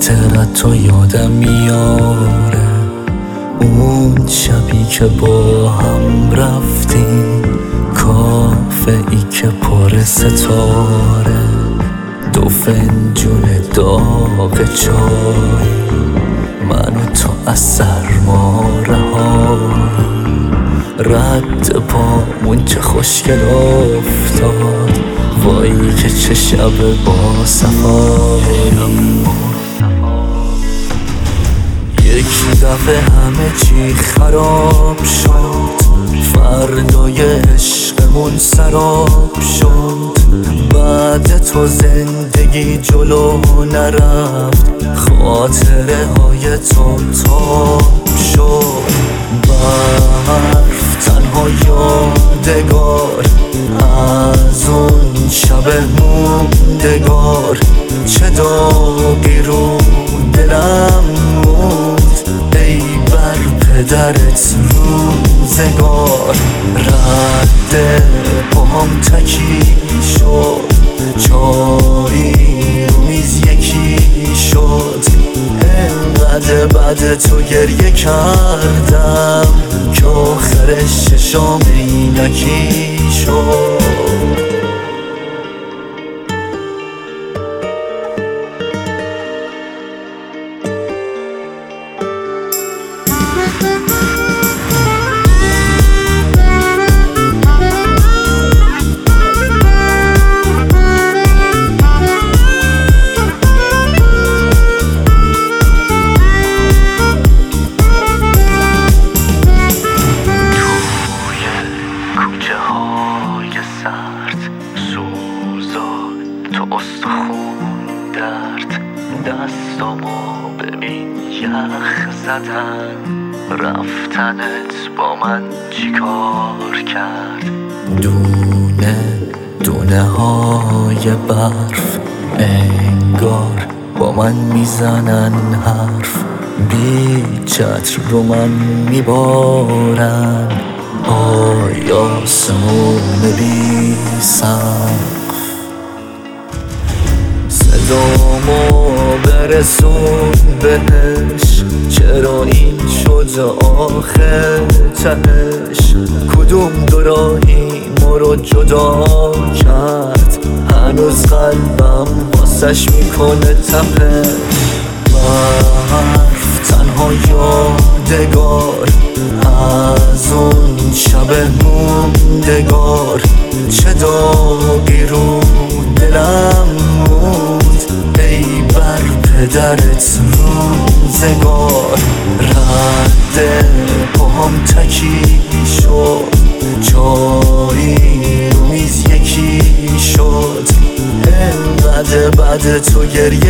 خاطرت تو یادم میاره، اون شبی که با هم رفتیم کافه ای که پر ستاره، 2 فنجون داغ چای، من و تو از سرما رهایی، رد پامون چه خوشگل افتاد، وای که چه شب با صفایی. یک دفعه همه چی خراب شد، فردای عشقمون سراب شد، بعد تو زندگی جلو نرفت، خاطره های تو تاب شد، برف تنها یادگار از اون شب موندگار، چه داغی رو دلم موند، ای بر پدرت روزگار، رد پاهم تکی شد، چایی رو میز یکی شد، انقدر بعد تو گریه کردم که آخرش چشام اینکی شد. تو استخون درد، دستامو ببین یخ زدن، رفتنت با من چیکار کرد، دونه دونه های برف انگار با من میزنن حرف، بی چتر رو من میبارن، آسمون بی سقف، صدامو برسون بهش، چرا این شد آخر تهش، کدوم دو راهی ما رو جدا کرد، هنوز قلبم واسش میکنه تپش، برف تنها یادگار از اون شب موندگار، چه داغی رو دلم موند، ای بر پدرت روزگار، رد پاهم تکی شد، چایی رو میز یکی شد، انقدر بعد تو گریه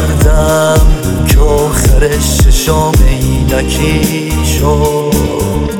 کردم که آخرش چشام اینکی شد.